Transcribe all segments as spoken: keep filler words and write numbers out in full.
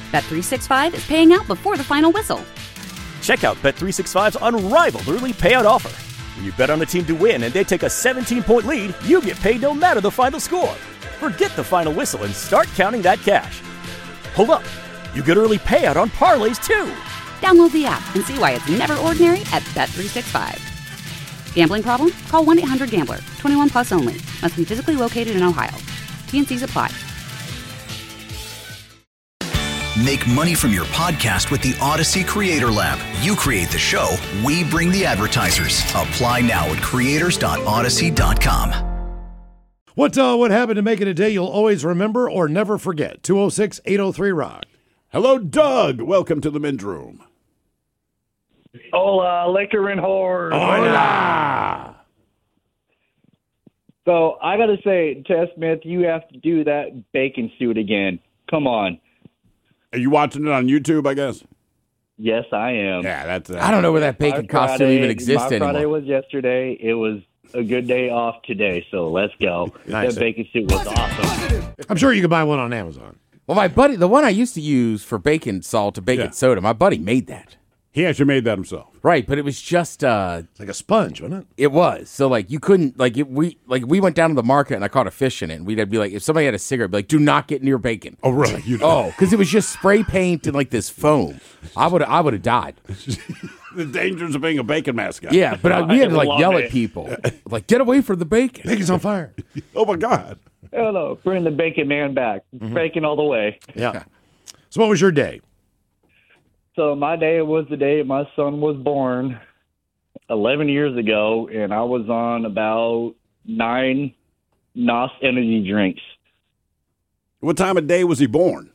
Bet three sixty-five is paying out before the final whistle. Check out Bet three sixty-five's unrivaled early payout offer. When you bet on a team to win and they take a seventeen-point lead, you get paid no matter the final score. Forget the final whistle and start counting that cash. Hold up. You get early payout on parlays, too. Download the app and see why it's never ordinary at Bet three sixty-five. Gambling problem? Call one eight hundred gambler. twenty-one plus only. Must be physically located in Ohio. T N Cs apply. Make money from your podcast with the Odyssey Creator Lab. You create the show, we bring the advertisers. Apply now at creators dot odyssey dot com. What, uh, what happened to make it a day you'll always remember or never forget? two oh six, eight oh three, rock. Hello, Doug. Welcome to the men's room. Hola, liquor and whores. Hola. So I got to say, Tess Smith, you have to do that bacon suit again. Come on. Are you watching it on YouTube, I guess? Yes, I am. Yeah, that's. Uh, I don't know where that bacon My costume Friday- even exists My anymore. Friday was yesterday. It was a good day off today, so let's go. Nice. That bacon suit was awesome. I'm sure you can buy one on Amazon. Well, my buddy, the one I used to use for bacon salt to bacon Yeah. soda, my buddy made that. He actually made that himself. Right, but it was just uh It's like a sponge, wasn't it? it was. So like you couldn't like it, we like we went down to the market and I caught a fish in it and we'd be like if somebody had a cigarette, I'd be like, do not get near bacon. Oh, really? You Oh, because it was just spray paint and like this foam. I would I would have died. The dangers of being a bacon mascot. Yeah, but I, we had to like love yell it. at people. Like, get away from the bacon. Bacon's on fire. Oh, my God. Hell no, bring the bacon man back. Bacon all the way. Yeah. So what was your day? So my day was the day my son was born eleven years ago, and I was on about nine N O S energy drinks. What time of day was he born?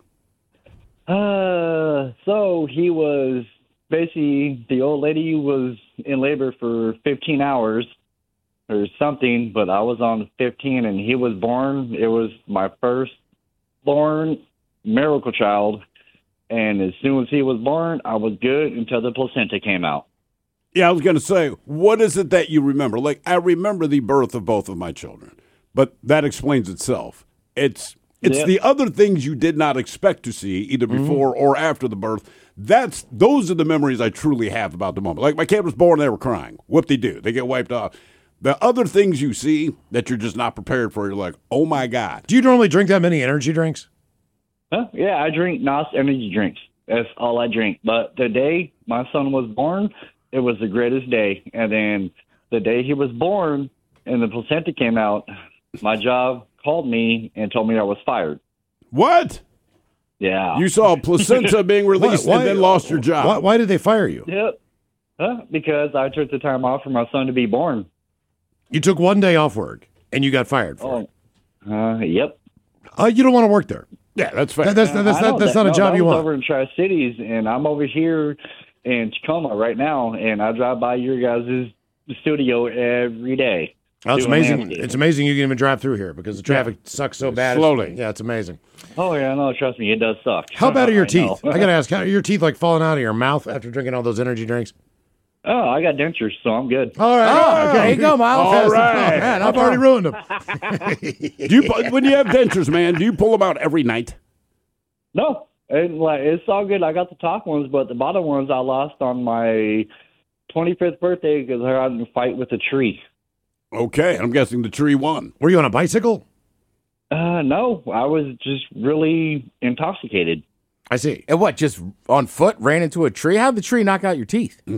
Uh, so he was basically, the old lady was in labor for fifteen hours or something, but I was on fifteen and he was born. It was my first born miracle child. And as soon as he was born, I was good until the placenta came out. Yeah, I was going to say, what is it that you remember? Like, I remember the birth of both of my children, but that explains itself. It's it's Yep. the other things you did not expect to see, either before or after the birth. That's those are the memories I truly have about the moment. Like, my kid was born, they were crying. Whoop-de-doo. They get wiped off. The other things you see that you're just not prepared for, you're like, oh, my God. Do you normally drink that many energy drinks? Huh? Yeah, I drink N O S energy drinks. That's all I drink. But the day my son was born, it was the greatest day. And then the day he was born and the placenta came out, my job called me and told me I was fired. What? Yeah. You saw a placenta being released and then lost your job. Why, why did they fire you? Yep. Huh? Because I took the time off for my son to be born. You took one day off work and you got fired for it. Oh, uh, yep. Uh, you don't want to work there. Yeah, that's fair. That- that's that's, I know not, that's that- not a no, job that you was want. over in Tri-Cities, and I'm over here in Tacoma right now, and I drive by your guys' studio every day. Oh, it's doing amazing. landscaping. It's amazing you can even drive through here because the traffic sucks so bad. Slowly. Yeah, it's amazing. Oh, yeah, no, trust me, it does suck. How bad are your I know. teeth? I got to ask, how are your teeth like falling out of your mouth after drinking all those energy drinks? Oh, I got dentures, so I'm good. All right. Oh, okay. there you go, Miles. All Fast and right. fun. Man, I've I'm already ruined them. Do you, pu- when you have dentures, man, do you pull them out every night? No, it, like, it's all good. I got the top ones, but the bottom ones I lost on my twenty-fifth birthday because I got in a fight with a tree. Okay, I'm guessing the tree won. Were you on a bicycle? Uh, no, I was just really intoxicated. I see. And what, just on foot, ran into a tree? How'd the tree knock out your teeth? Uh,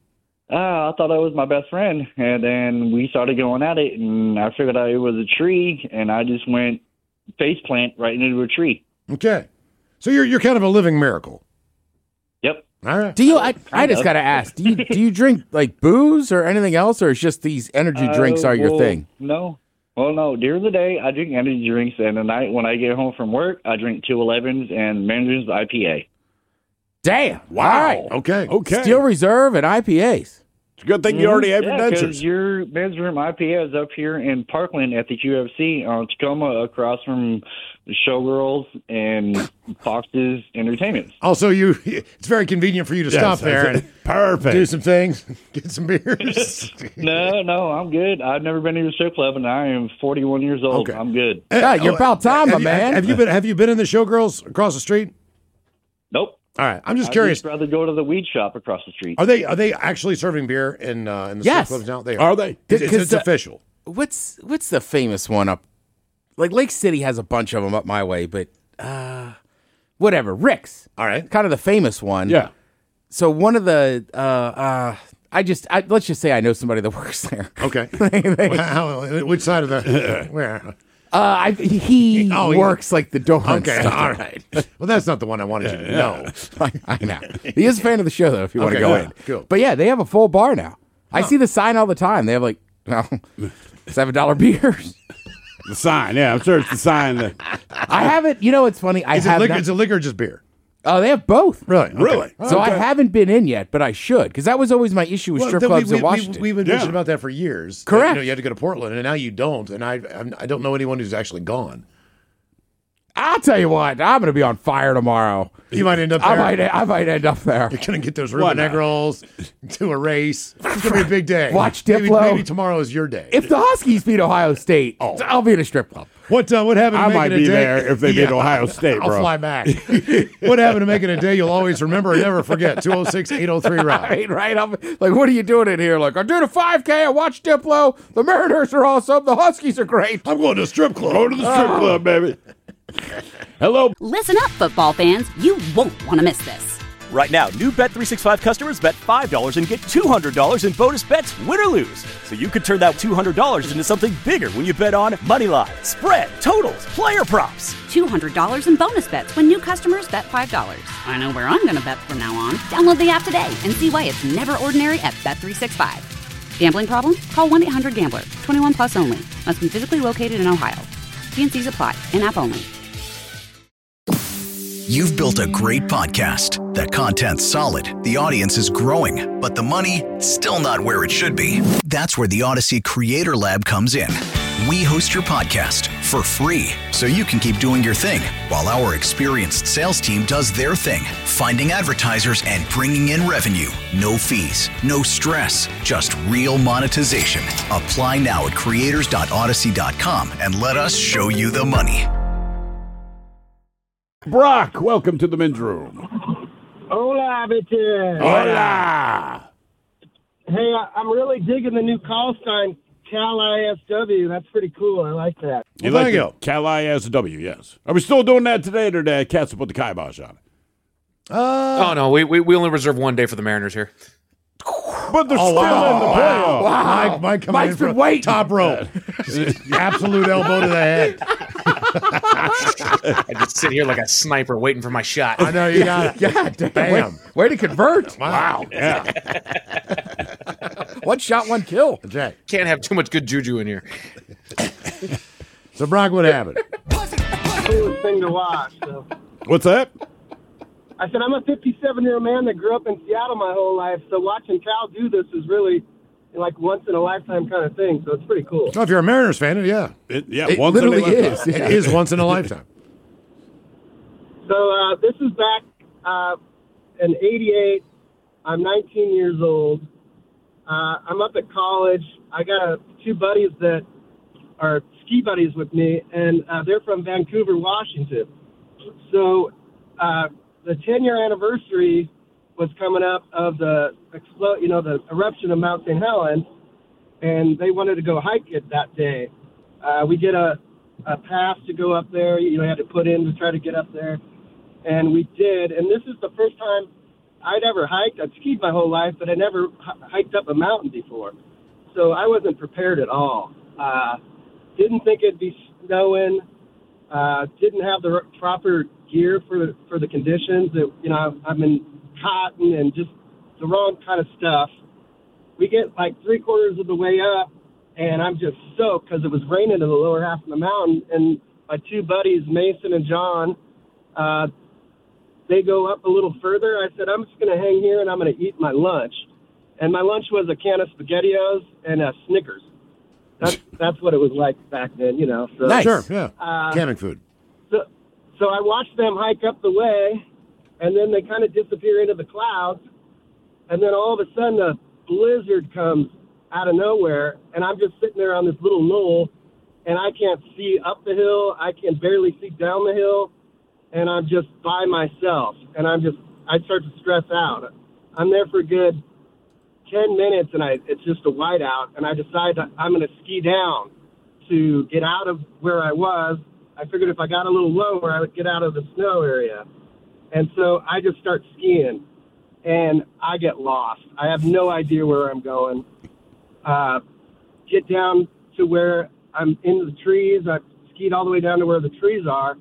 I thought I was my best friend, and then we started going at it, and I figured out it was a tree, and I just went face plant right into a tree. Okay. So you're you're kind of a living miracle. Yep. All right. Do you? I, I just of. got to ask. Do you do you drink like booze or anything else, or it's just these energy drinks Uh, are your well, thing? No. Well, no. During the day, I drink energy drinks, and at night when I get home from work, I drink two elevens and Mandarin's I P A. Damn. Wow. All right. Okay. Okay. Steel Reserve and I P As. It's a good thing you already have Yeah, your because dentures. your men's room I P A is up here in Parkland at the Q F C on Tacoma, across from Showgirls and Fox's Entertainment. Also, you it's very convenient for you to Yes, stop there that's and it. Perfect. do some things, get some beers. No, no, I'm good. I've never been to a strip club, and I am forty-one years old. Okay. I'm good. Yeah, you're about time, have my you, man. Have you been Have you been in the Showgirls across the street? Nope. All right. I'm just I'd curious. just rather go to the weed shop across the street. Are they are they actually serving beer in uh, in the Yes. strip clubs now? They Are they? It's, it's, it's the- official. What's what's the famous one up? Like Lake City has a bunch of them up my way, but uh, whatever. Rick's, All right. kind of the famous one. Yeah. So one of the uh, uh, I just I, let's just say I know somebody that works there. Okay. They- they- Well, how- which side of the where? Uh, I, he Oh, he- works like the door. and Okay. stuff. All right. Well, that's not the one I wanted you to know. I, I know. He is a fan of the show, though, if you want to Okay, go good, in. cool. But yeah, they have a full bar now. I see the sign all the time. They have like, well, seven dollar beers. The sign. Yeah, I'm sure it's the sign. That, I haven't, you know, it's funny. I Is it have liquor? not- Is it liquor or just beer? oh, they have both. Really? Okay. Really? So I Okay. haven't been in yet, but I should, because that was always my issue with Well, strip then we- clubs we, in Washington. We, have been Yeah. mentioning about that for years. That, Correct. You know, you had to go to Portland, and now you don't. And I, I'm, I don't know anyone who's actually gone. I'll tell you what, I'm going to be on fire tomorrow. You might end up there. I might, I might end up there. You're gonna get those Why rubber egg not? rolls to a race. It's gonna be a big day. Watch maybe, Diplo. maybe tomorrow is your day. If the Huskies beat Ohio State, I'll be in a strip club. What uh, what happened? To I making might a be day? there if they beat Ohio State, I'll bro. fly back. What happened to making a day you'll always remember and never forget? two oh six, eight oh three, Rob. Right, right. I'm like, what are you doing in here? Like, I did a five K. I watched Diplo. The Mariners are awesome. The Huskies are great. I'm going to a strip club. Go to the strip club, baby. Hello. Listen up, football fans. You won't want to miss this. Right now, new Bet three sixty-five customers bet five dollars and get two hundred dollars in bonus bets, win or lose. So you could turn that two hundred dollars into something bigger when you bet on moneyline, spread, totals, player props. two hundred dollars in bonus bets when new customers bet five dollars. I know where I'm going to bet from now on. Download the app today and see why it's never ordinary at Bet three sixty-five. Gambling problem? Call one eight hundred gambler. twenty-one plus only. Must be physically located in Ohio. T N Cs apply. In-app only. You've built a great podcast. The content's solid, the audience is growing, but the money, still not where it should be. That's where the Odyssey Creator Lab comes in. We host your podcast for free, so you can keep doing your thing, while our experienced sales team does their thing, finding advertisers and bringing in revenue. No fees, no stress, just real monetization. Apply now at creators dot odyssey dot com and let us show you the money. Brock, welcome to the men's room. Hola, bitches. Hola. Hey, I, I'm really digging the new call sign, Cal I S W. That's pretty cool. I like that. You Well, like thank the you. Cal I S W, yes. Are we still doing that today, or did uh, Cats put the kibosh on it? Uh, Oh no, we, we we only reserve one day for the Mariners here. But they're Oh, still wow. in the playoffs. Wow. Mike, Mike coming Mike's in been from waiting. top row. Absolute elbow to the head. I just sit here like a sniper waiting for my shot. I know you got it. God damn. Bam. Way, way to convert. Wow. Yeah. One shot, one kill. That's right. Can't have too much good juju in here. So, Brock, what happened? Coolest thing to watch. So. What's that? I said, I'm a fifty-seven-year-old man that grew up in Seattle my whole life, so watching Cal do this is really like once-in-a-lifetime kind of thing, so it's pretty cool. Well, if you're a Mariners fan, yeah, It, yeah, It once in a literally lifetime. is. it is once in a lifetime. So uh, this is back uh, in eighty-eight. I'm nineteen years old. Uh, I'm up at college. I got uh, two buddies that are ski buddies with me, and uh, they're from Vancouver, Washington. So uh, the ten-year anniversary was coming up of the explo- you know, the eruption of Mount Saint Helens, and they wanted to go hike it that day. Uh, we get a, a pass to go up there. You know, you had to put in to try to get up there, and we did. And this is the first time I'd ever hiked. I'd skied my whole life, but I never h- hiked up a mountain before, so I wasn't prepared at all. Uh, didn't think it'd be snowing. Uh, didn't have the r- proper gear for the, for the conditions. That, you know, I'm in cotton and just the wrong kind of stuff. We get like three quarters of the way up, and I'm just soaked because it was raining in the lower half of the mountain. And my two buddies, Mason and John, uh, they go up a little further. I said, I'm just going to hang here and I'm going to eat my lunch. And my lunch was a can of SpaghettiOs and a Snickers. That's that's what it was like back then, you know. So, Nice. Sure, yeah. Uh, Camping food. So, so I watched them hike up the way, and then they kind of disappear into the clouds. And then all of a sudden, a blizzard comes out of nowhere, and I'm just sitting there on this little knoll, and I can't see up the hill. I can barely see down the hill. and I'm just by myself, and I'm just, I start to stress out. I'm there for a good ten minutes, and I it's just a whiteout, and I decide that I'm going to ski down to get out of where I was. I figured if I got a little lower, I would get out of the snow area. And so I just start skiing, and I get lost. I have no idea where I'm going. Uh, get down to where I'm in the trees. I skied all the way down to where the trees are,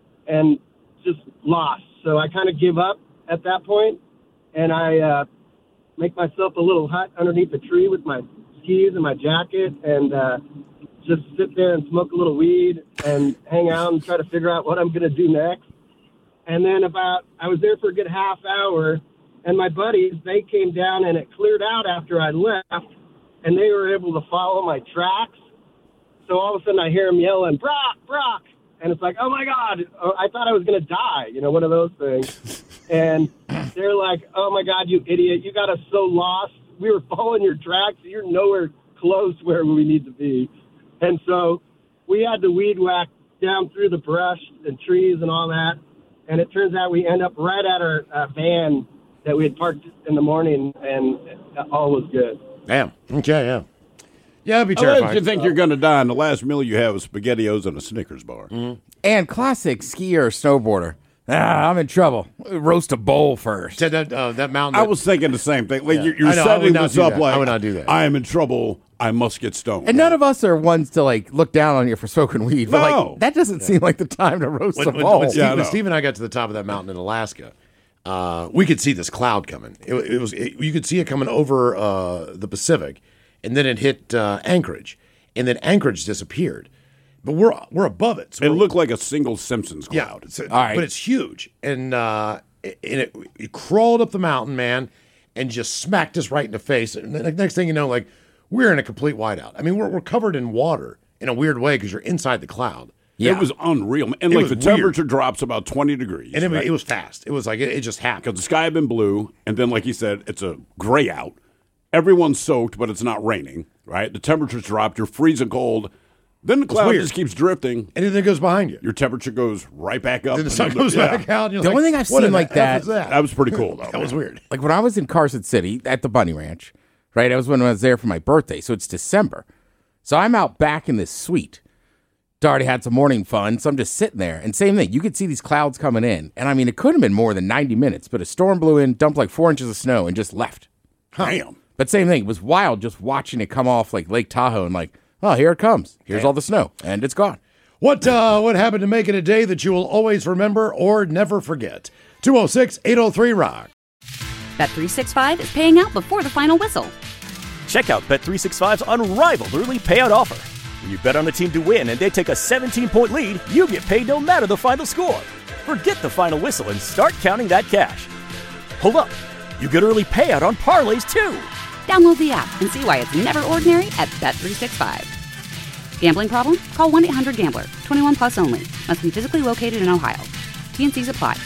and just lost. So I kind of give up at that point, and I uh, make myself a little hut underneath the tree with my skis and my jacket, and uh, just sit there and smoke a little weed and hang out and try to figure out what I'm going to do next. And then about, I was there for a good half hour, and my buddies, they came down, and it cleared out after I left, and they were able to follow my tracks. So all of a sudden I hear them yelling, Brock, Brock. And it's like, oh, my God, I thought I was going to die, you know, one of those things. And they're like, oh, my God, you idiot. You got us so lost. We were following your tracks. You're nowhere close where we need to be. And so we had to weed whack down through the brush and trees and all that. And it turns out we end up right at our uh, van that we had parked in the morning, and all was good. Damn. Okay, yeah. Yeah, I'd be I terrified. bet you think you're going to die, and the last meal you have is SpaghettiOs and a Snickers bar. Mm-hmm. And classic skier or snowboarder. Ah, I'm in trouble. Roast a bowl first. That, that, uh, that mountain. I was thinking the same thing. Like Yeah. you're, you're I know, I setting would not this do up that. like I would not do that. I am in trouble. I must get stoned. And none of us are ones to like look down on you for smoking weed. But No. like that doesn't seem like the time to roast when, a when, bowl. when, Steve, Yeah, I when know. Steve and I got to the top of that mountain in Alaska, uh, we could see this cloud coming. It, it was it, you could see it coming over uh, the Pacific, and then it hit uh, Anchorage, and then Anchorage disappeared. But we're we're above it. So It we're- looked like a single Simpsons yeah, cloud. it's a- All right. but it's huge, and uh, it, and it, it crawled up the mountain, man, and just smacked us right in the face. And the next thing you know, like we're in a complete whiteout. I mean, we're we're covered in water in a weird way because you're inside the cloud. Yeah. It was unreal. And It like was the weird. temperature drops about twenty degrees. And it, right? it was fast. It was like it, it just happened. Because the sky had been blue, and then, like he said, it's a gray out. Everyone's soaked, but it's not raining, right? The temperature's dropped. You're freezing cold. Then the cloud weird. just keeps drifting. And then it goes behind you. Your temperature goes right back up. Then the and sun then goes yeah. back out. And you're The like, only thing I've what seen in the like F that- is that? That was pretty cool, though. That was weird. Like when I was in Carson City at the Bunny Ranch, right? I was when I was there for my birthday, so it's December. So I'm out back in this suite. Already had some morning fun, so I'm just sitting there. And same thing, you could see these clouds coming in. And I mean, it could have been more than ninety minutes, but a storm blew in, dumped like four inches of snow, and just left. Damn. But same thing, it was wild just watching it come off like Lake Tahoe and like, oh, here it comes. Here's all the snow, and it's gone. What uh, what happened to make it a day that you will always remember or never forget? two oh six, eight oh three, rock. Bet three sixty-five is paying out before the final whistle. Check out Bet three sixty-five's unrivaled early payout offer. When you bet on a team to win and they take a seventeen-point lead, you get paid no matter the final score. Forget the final whistle and start counting that cash. Hold up. You get early payout on parlays, too. Download the app and see why it's never ordinary at Bet three sixty-five. Gambling problem? Call one eight hundred gambler. twenty-one plus only. Must be physically located in Ohio. T N Cs apply.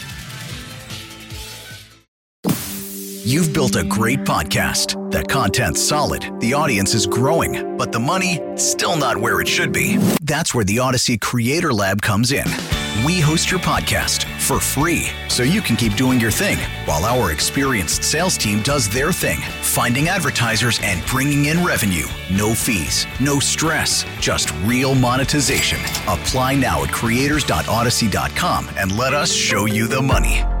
You've built a great podcast. That content's solid. The audience is growing. But the money, still not where it should be. That's where the Odyssey Creator Lab comes in. We host your podcast for free, so you can keep doing your thing while our experienced sales team does their thing, finding advertisers and bringing in revenue. No fees, no stress, just real monetization. Apply now at creators dot odyssey dot com and let us show you the money.